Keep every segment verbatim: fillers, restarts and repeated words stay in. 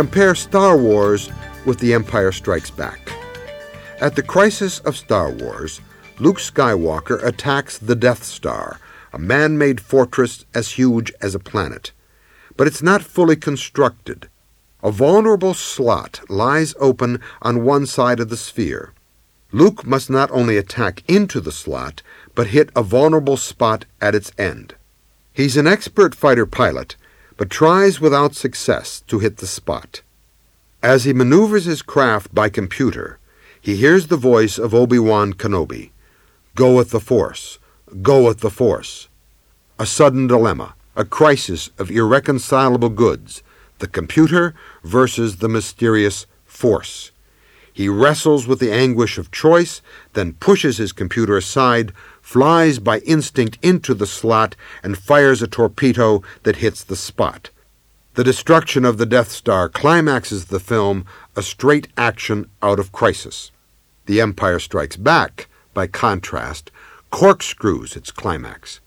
Compare Star Wars with The Empire Strikes Back. At the crisis of Star Wars, Luke Skywalker attacks the Death Star, a man-made fortress as huge as a planet. But it's not fully constructed. A vulnerable slot lies open on one side of the sphere. Luke must not only attack into the slot, but hit a vulnerable spot at its end. He's an expert fighter pilot, but tries without success to hit the spot. As he maneuvers his craft by computer, he hears the voice of Obi-Wan Kenobi. Go with the Force. Go with the Force. A sudden dilemma, a crisis of irreconcilable goods, the computer versus the mysterious Force. He wrestles with the anguish of choice, then pushes his computer aside, flies by instinct into the slot, and fires a torpedo that hits the spot. The destruction of the Death Star climaxes the film, a straight action out of crisis. The Empire Strikes Back, by contrast, corkscrews its climax.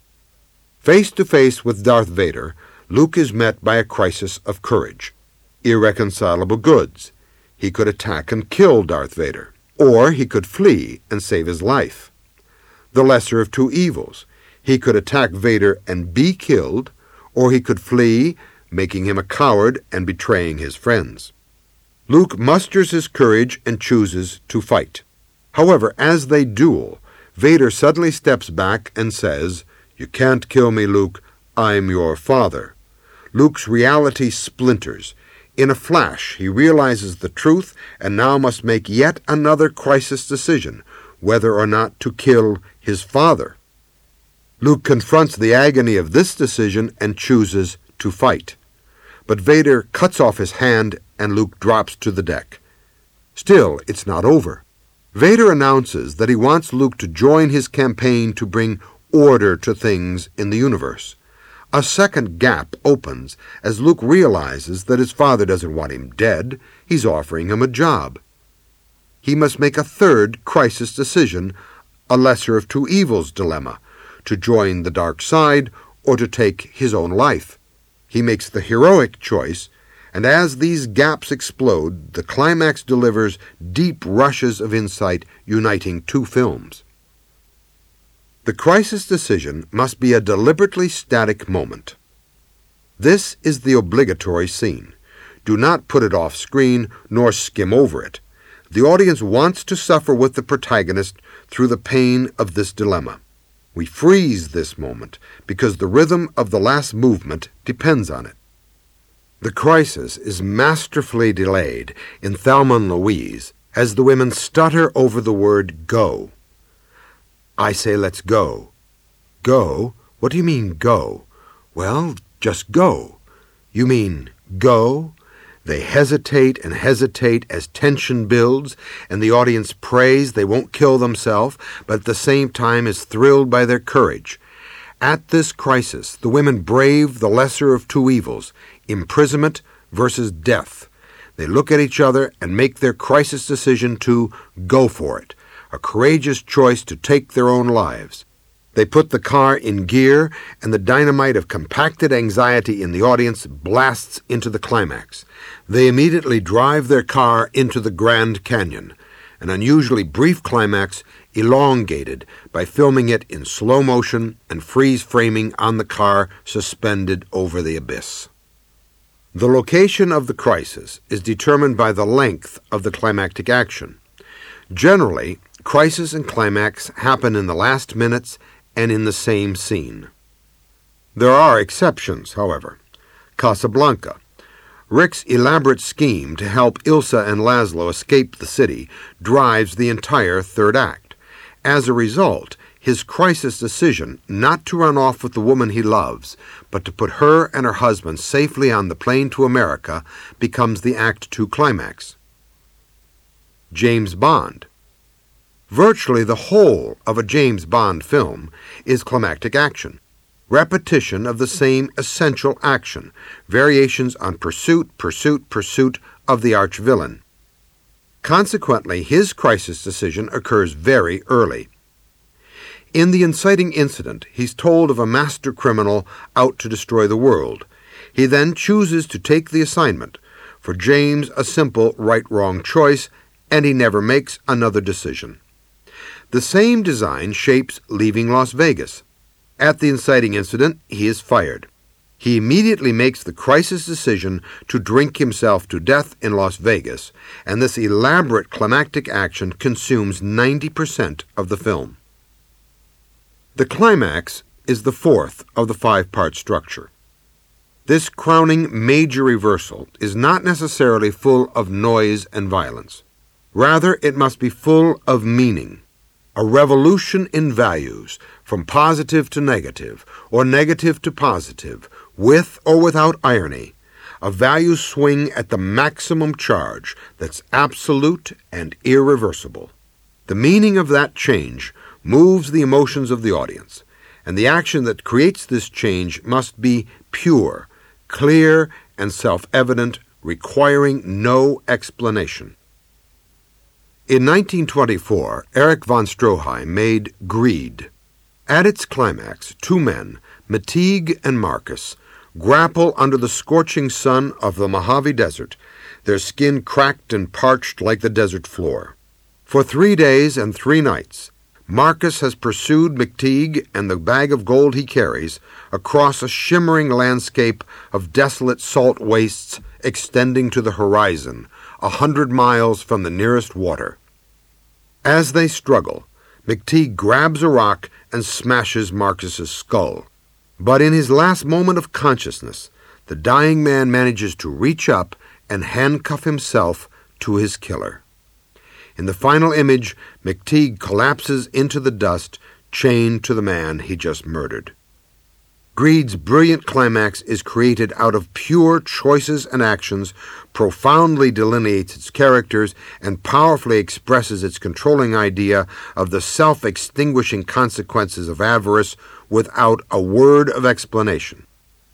Face to face with Darth Vader, Luke is met by a crisis of courage. Irreconcilable goods. He could attack and kill Darth Vader, or he could flee and save his life. The lesser of two evils. He could attack Vader and be killed, or he could flee, making him a coward and betraying his friends. Luke musters his courage and chooses to fight. However, as they duel, Vader suddenly steps back and says, "You can't kill me, Luke. I'm your father." Luke's reality splinters. In a flash, he realizes the truth and now must make yet another crisis decision, whether or not to kill his father. Luke confronts the agony of this decision and chooses to fight. But Vader cuts off his hand and Luke drops to the deck. Still, it's not over. Vader announces that he wants Luke to join his campaign to bring order to things in the universe. A second gap opens as Luke realizes that his father doesn't want him dead. He's offering him a job. He must make a third crisis decision, a lesser of two evils dilemma, to join the dark side or to take his own life. He makes the heroic choice, and as these gaps explode, the climax delivers deep rushes of insight uniting two films. The crisis decision must be a deliberately static moment. This is the obligatory scene. Do not put it off screen nor skim over it. The audience wants to suffer with the protagonist through the pain of this dilemma. We freeze this moment because the rhythm of the last movement depends on it. The crisis is masterfully delayed in Thelma and Louise as the women stutter over the word go. I say let's go. Go? What do you mean go? Well, just go. You mean go? They hesitate and hesitate as tension builds, and the audience prays they won't kill themselves, but at the same time is thrilled by their courage. At this crisis, the women brave the lesser of two evils, imprisonment versus death. They look at each other and make their crisis decision to go for it, a courageous choice to take their own lives. They put the car in gear, and the dynamite of compacted anxiety in the audience blasts into the climax. They immediately drive their car into the Grand Canyon, an unusually brief climax elongated by filming it in slow motion and freeze framing on the car suspended over the abyss. The location of the crisis is determined by the length of the climactic action. Generally, crisis and climax happen in the last minutes and in the same scene. There are exceptions, however. Casablanca. Rick's elaborate scheme to help Ilsa and Laszlo escape the city drives the entire third act. As a result, his crisis decision not to run off with the woman he loves, but to put her and her husband safely on the plane to America, becomes the Act Two climax. James Bond. Virtually the whole of a James Bond film is climactic action. Repetition of the same essential action, variations on pursuit, pursuit, pursuit of the arch-villain. Consequently, his crisis decision occurs very early. In the inciting incident, he's told of a master criminal out to destroy the world. He then chooses to take the assignment, For James, a simple right-wrong choice, and he never makes another decision. The same design shapes Leaving Las Vegas. At the inciting incident, he is fired. He immediately makes the crisis decision to drink himself to death in Las Vegas, and this elaborate climactic action consumes ninety percent of the film. The climax is the fourth of the five-part structure. This crowning major reversal is not necessarily full of noise and violence. Rather, it must be full of meaning, a revolution in values, from positive to negative, or negative to positive, with or without irony, a value swing at the maximum charge that's absolute and irreversible. The meaning of that change moves the emotions of the audience, and the action that creates this change must be pure, clear, and self-evident, requiring no explanation. In nineteen twenty-four, Erich von Stroheim made Greed. At its climax, two men, Metig and Marcus, grapple under the scorching sun of the Mojave Desert, their skin cracked and parched like the desert floor. For three days and three nights, Marcus has pursued Metig and the bag of gold he carries across a shimmering landscape of desolate salt wastes extending to the horizon, a hundred miles from the nearest water. As they struggle, Metig grabs a rock and smashes Marcus's skull. But in his last moment of consciousness, the dying man manages to reach up and handcuff himself to his killer. In the final image, Metig collapses into the dust, chained to the man he just murdered. Greed's brilliant climax is created out of pure choices and actions, profoundly delineates its characters, and powerfully expresses its controlling idea of the self-extinguishing consequences of avarice without a word of explanation.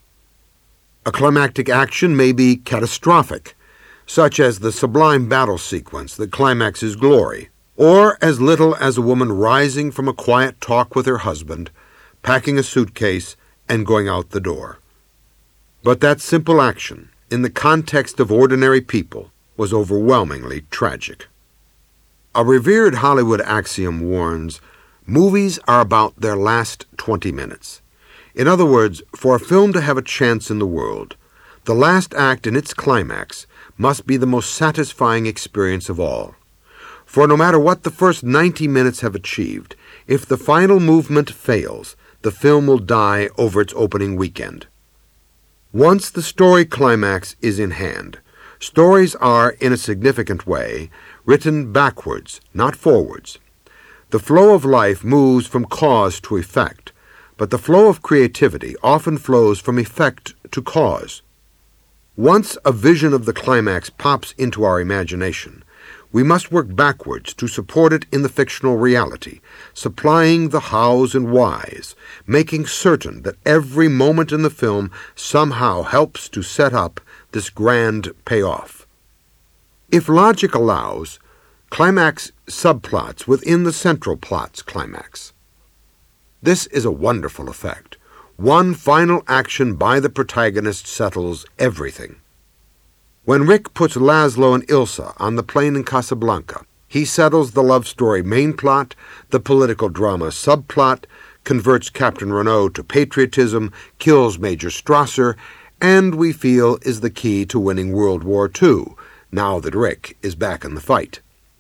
A climactic action may be catastrophic, such as the sublime battle sequence that climaxes Glory, or as little as a woman rising from a quiet talk with her husband, packing a suitcase, and going out the door. But that simple action, in the context of ordinary people, was overwhelmingly tragic. A revered Hollywood axiom warns, movies are about their last twenty minutes. In other words, for a film to have a chance in the world, the last act in its climax must be the most satisfying experience of all. For no matter what the first ninety minutes have achieved, if the final movement fails, the film will die over its opening weekend. Once the story climax is in hand, stories are, in a significant way, written backwards, not forwards. The flow of life moves from cause to effect, but the flow of creativity often flows from effect to cause. Once a vision of the climax pops into our imagination, we must work backwards to support it in the fictional reality, supplying the hows and whys, making certain that every moment in the film somehow helps to set up this grand payoff. If logic allows, climax subplots within the central plot's climax. This is a wonderful effect. One final action by the protagonist settles everything. When Rick puts Laszlo and Ilsa on the plane in Casablanca, he settles the love story main plot, the political drama subplot, converts Captain Renault to patriotism, kills Major Strasser, and we feel is the key to winning World War Two, now that Rick is back in the fight.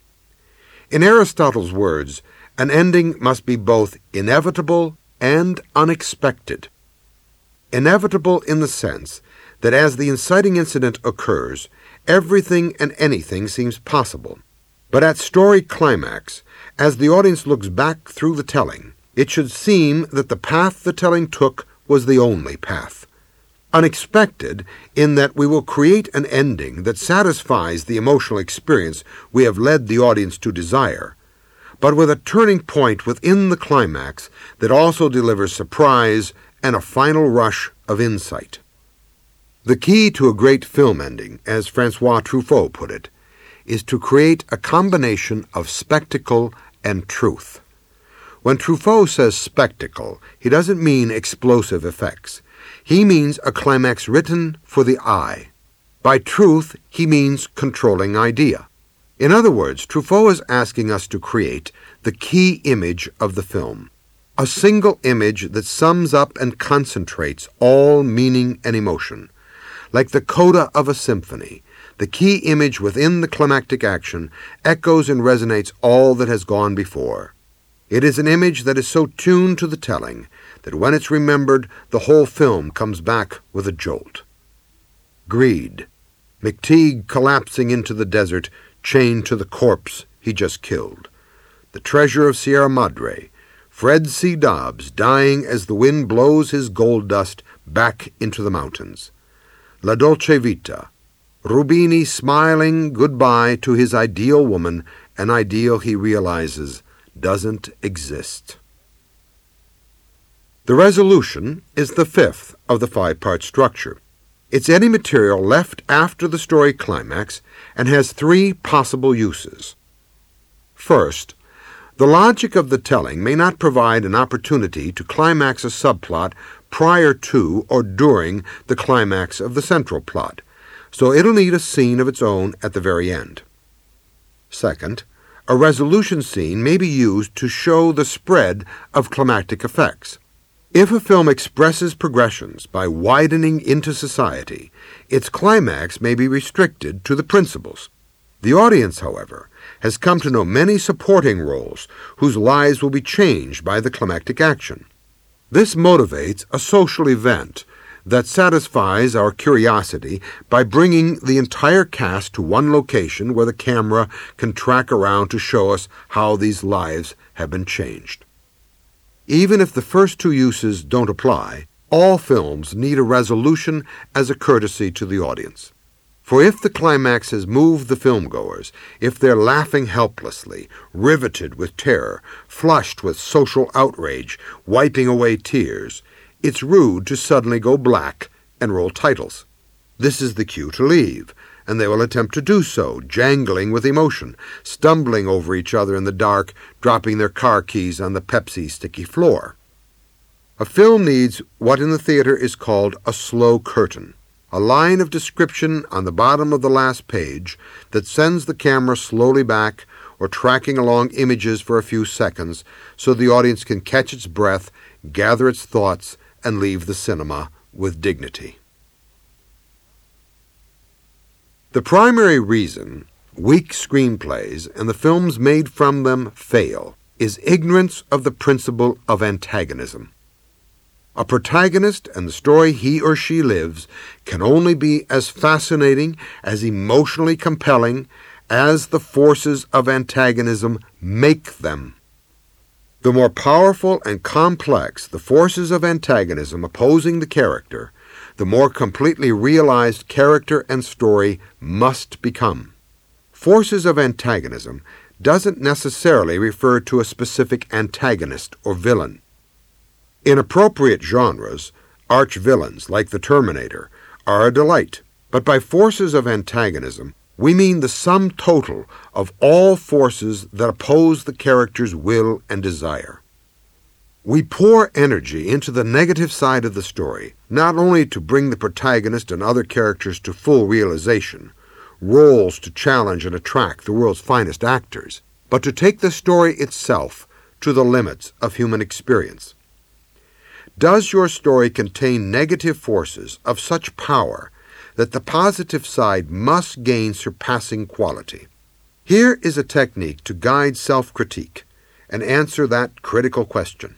In Aristotle's words, an ending must be both inevitable and unexpected. Inevitable in the sense that as the inciting incident occurs, everything and anything seems possible. But at story climax, as the audience looks back through the telling, it should seem that the path the telling took was the only path. Unexpected in that we will create an ending that satisfies the emotional experience we have led the audience to desire, but with a turning point within the climax that also delivers surprise and a final rush of insight. The key to a great film ending, as Francois Truffaut put it, is to create a combination of spectacle and truth. When Truffaut says spectacle, he doesn't mean explosive effects. He means a climax written for the eye. By truth, he means controlling idea. In other words, Truffaut is asking us to create the key image of the film, a single image that sums up and concentrates all meaning and emotion. Like the coda of a symphony, the key image within the climactic action echoes and resonates all that has gone before. It is an image that is so tuned to the telling that when it's remembered, the whole film comes back with a jolt. Greed. McTeague collapsing into the desert, chained to the corpse he just killed. The Treasure of Sierra Madre. Fred C. Dobbs dying as the wind blows his gold dust back into the mountains. La Dolce Vita. Rubini smiling goodbye to his ideal woman, an ideal he realizes doesn't exist. The resolution is the fifth of the five-part structure. It's any material left after the story climax and has three possible uses. First, the logic of the telling may not provide an opportunity to climax a subplot prior to or during the climax of the central plot, so it'll need a scene of its own at the very end. Second, a resolution scene may be used to show the spread of climactic effects. If a film expresses progressions by widening into society, its climax may be restricted to the principals. The audience, however, has come to know many supporting roles whose lives will be changed by the climactic action. This motivates a social event that satisfies our curiosity by bringing the entire cast to one location where the camera can track around to show us how these lives have been changed. Even if the first two uses don't apply, all films need a resolution as a courtesy to the audience. For if the climax has moved the filmgoers, if they're laughing helplessly, riveted with terror, flushed with social outrage, wiping away tears, it's rude to suddenly go black and roll titles. This is the cue to leave, and they will attempt to do so, jangling with emotion, stumbling over each other in the dark, dropping their car keys on the Pepsi sticky floor. A film needs what in the theater is called a slow curtain, a line of description on the bottom of the last page that sends the camera slowly back or tracking along images for a few seconds so the audience can catch its breath, gather its thoughts, and leave the cinema with dignity. The primary reason weak screenplays and the films made from them fail is ignorance of the principle of antagonism. A protagonist and the story he or she lives can only be as fascinating, as emotionally compelling, as the forces of antagonism make them. The more powerful and complex the forces of antagonism opposing the character, the more completely realized character and story must become. Forces of antagonism doesn't necessarily refer to a specific antagonist or villain. In appropriate genres, arch-villains like the Terminator are a delight, but by forces of antagonism, we mean the sum total of all forces that oppose the character's will and desire. We pour energy into the negative side of the story, not only to bring the protagonist and other characters to full realization, roles to challenge and attract the world's finest actors, but to take the story itself to the limits of human experience. Does your story contain negative forces of such power that the positive side must gain surpassing quality? Here is a technique to guide self-critique and answer that critical question.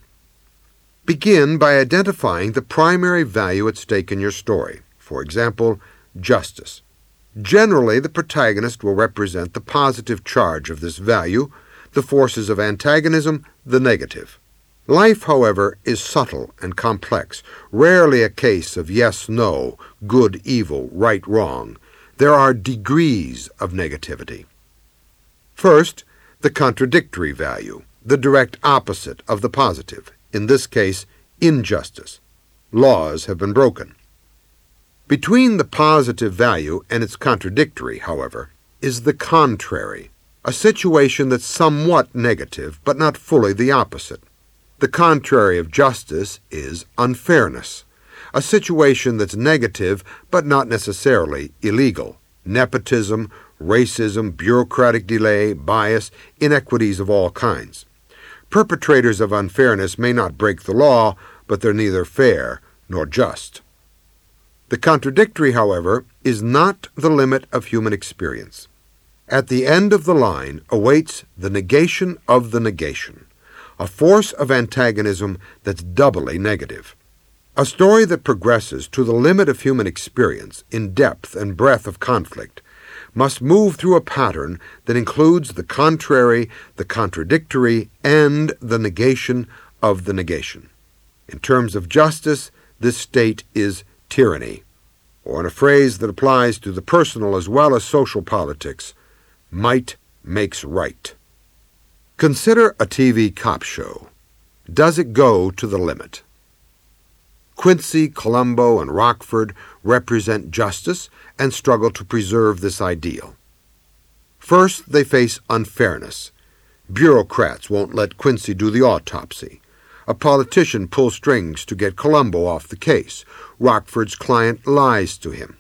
Begin by identifying the primary value at stake in your story. For example, justice. Generally, the protagonist will represent the positive charge of this value, the forces of antagonism, the negative. Life, however, is subtle and complex, rarely a case of yes, no, good, evil, right, wrong. There are degrees of negativity. First, the contradictory value, the direct opposite of the positive, in this case, injustice. Laws have been broken. Between the positive value and its contradictory, however, is the contrary, a situation that's somewhat negative, but not fully the opposite. The contrary of justice is unfairness. a situation that's negative but not necessarily illegal. Nepotism, racism, bureaucratic delay, bias, inequities of all kinds. Perpetrators of unfairness may not break the law, but they're neither fair nor just. The contradictory, however, is not the limit of human experience. At the end of the line awaits the negation of the negation, a force of antagonism that's doubly negative. A story that progresses to the limit of human experience in depth and breadth of conflict must move through a pattern that includes the contrary, the contradictory, and the negation of the negation. In terms of justice, this state is tyranny, or in a phrase that applies to the personal as well as social politics, might makes right. Consider a T V cop show. Does it go to the limit? Quincy, Columbo, and Rockford represent justice and struggle to preserve this ideal. First, they face unfairness. Bureaucrats won't let Quincy do the autopsy. A politician pulls strings to get Columbo off the case. Rockford's client lies to him.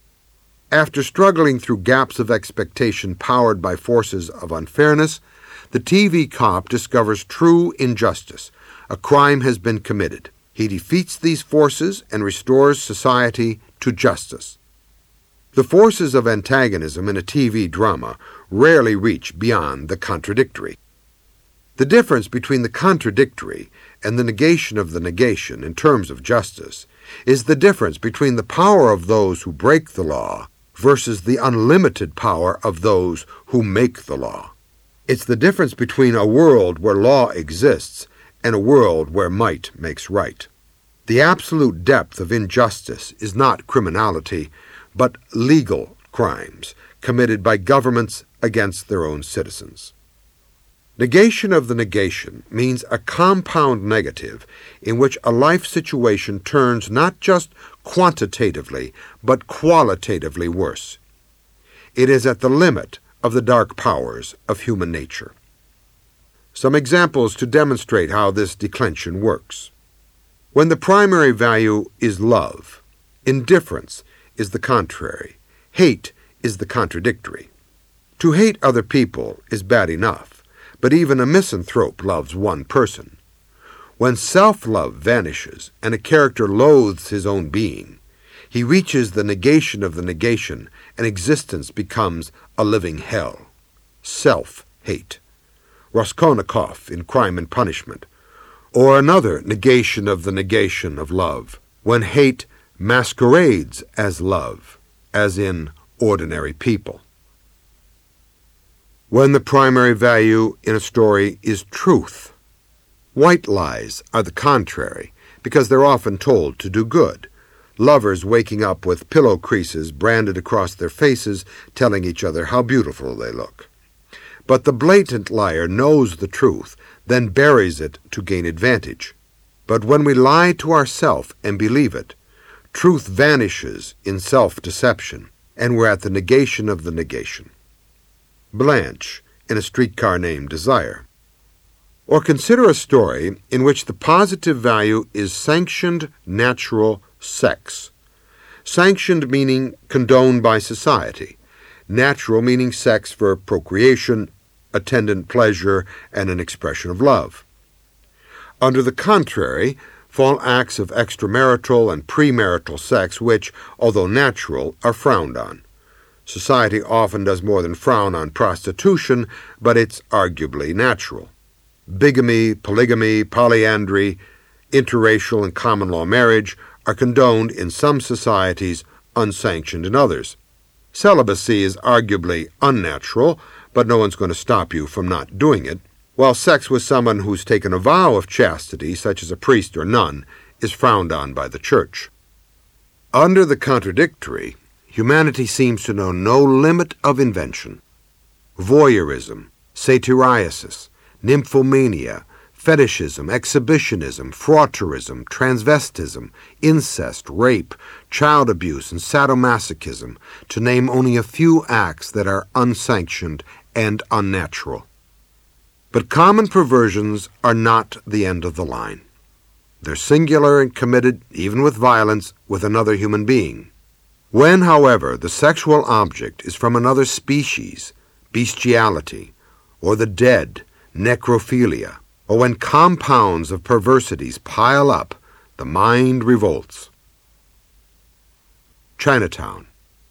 After struggling through gaps of expectation powered by forces of unfairness, the T V cop discovers true injustice. A crime has been committed. He defeats these forces and restores society to justice. The forces of antagonism in a T V drama rarely reach beyond the contradictory. The difference between the contradictory and the negation of the negation in terms of justice is the difference between the power of those who break the law versus the unlimited power of those who make the law. It's the difference between a world where law exists and a world where might makes right. The absolute depth of injustice is not criminality, but legal crimes committed by governments against their own citizens. Negation of the negation means a compound negative in which a life situation turns not just quantitatively, but qualitatively worse. It is at the limit of the dark powers of human nature. Some examples to demonstrate how this declension works. When the primary value is love, indifference is the contrary, hate is the contradictory. To hate other people is bad enough, but even a misanthrope loves one person. When self-love vanishes and a character loathes his own being, he reaches the negation of the negation and existence becomes a living hell. Self-hate. Raskolnikov in Crime and Punishment. Or another negation of the negation of love, when hate masquerades as love, as in Ordinary People. When the primary value in a story is truth. White lies are the contrary, because they're often told to do good. Lovers waking up with pillow creases branded across their faces, telling each other how beautiful they look. But the blatant liar knows the truth, then buries it to gain advantage. But when we lie to ourselves and believe it, truth vanishes in self-deception, and we're at the negation of the negation. Blanche in A Streetcar Named Desire. Or consider a story in which the positive value is sanctioned natural sex. Sanctioned meaning condoned by society. Natural meaning sex for procreation, attendant pleasure, and an expression of love. Under the contrary, fall acts of extramarital and premarital sex which, although natural, are frowned on. Society often does more than frown on prostitution, but it's arguably natural. Bigamy, polygamy, polyandry, interracial and common law marriage are condoned in some societies, unsanctioned in others. Celibacy is arguably unnatural, but no one's going to stop you from not doing it, while sex with someone who's taken a vow of chastity, such as a priest or nun, is frowned on by the church. Under the contradictory, humanity seems to know no limit of invention. Voyeurism, satyriasis, nymphomania, fetishism, exhibitionism, fraudurism, transvestism, incest, rape, child abuse, and sadomasochism, to name only a few acts that are unsanctioned and unnatural. But common perversions are not the end of the line. They're singular and committed, even with violence, with another human being. When, however, the sexual object is from another species, bestiality, or the dead, necrophilia, or when compounds of perversities pile up, the mind revolts. Chinatown.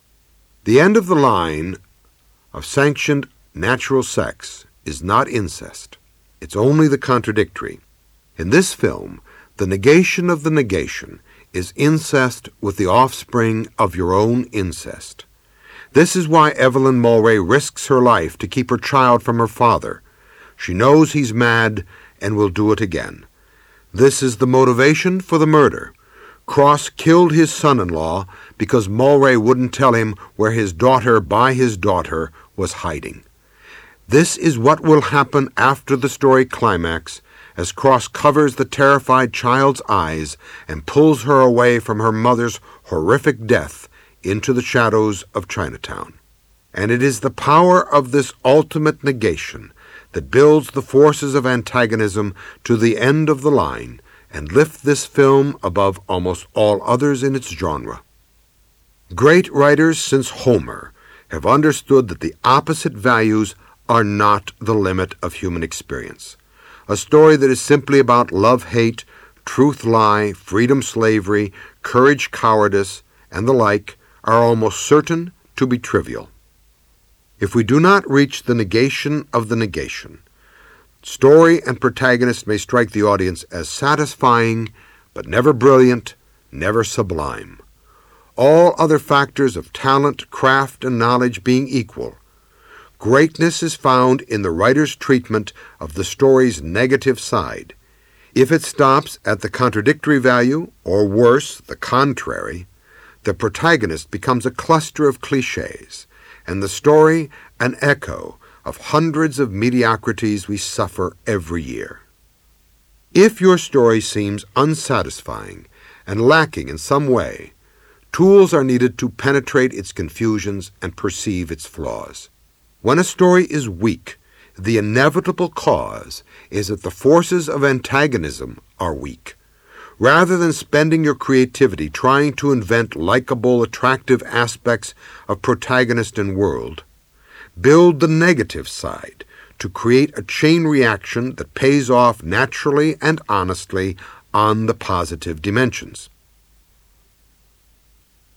The end of the line of sanctioned natural sex is not incest. It's only the contradictory. In this film, the negation of the negation is incest with the offspring of your own incest. This is why Evelyn Mulwray risks her life to keep her child from her father. She knows he's mad and will do it again. This is the motivation for the murder. Cross killed his son-in-law because Mulwray wouldn't tell him where his daughter by his daughter was hiding. This is what will happen after the story climax, as Cross covers the terrified child's eyes and pulls her away from her mother's horrific death into the shadows of Chinatown. And it is the power of this ultimate negation that builds the forces of antagonism to the end of the line and lift this film above almost all others in its genre. Great writers since Homer have understood that the opposite values are not the limit of human experience. A story that is simply about love-hate, truth-lie, freedom-slavery, courage-cowardice, and the like are almost certain to be trivial. If we do not reach the negation of the negation, story and protagonist may strike the audience as satisfying, but never brilliant, never sublime. All other factors of talent, craft, and knowledge being equal, greatness is found in the writer's treatment of the story's negative side. If it stops at the contradictory value, or worse, the contrary, the protagonist becomes a cluster of cliches, and the story an echo of hundreds of mediocrities we suffer every year. If your story seems unsatisfying and lacking in some way, tools are needed to penetrate its confusions and perceive its flaws. When a story is weak, the inevitable cause is that the forces of antagonism are weak. Rather than spending your creativity trying to invent likable, attractive aspects of protagonist and world, build the negative side to create a chain reaction that pays off naturally and honestly on the positive dimensions.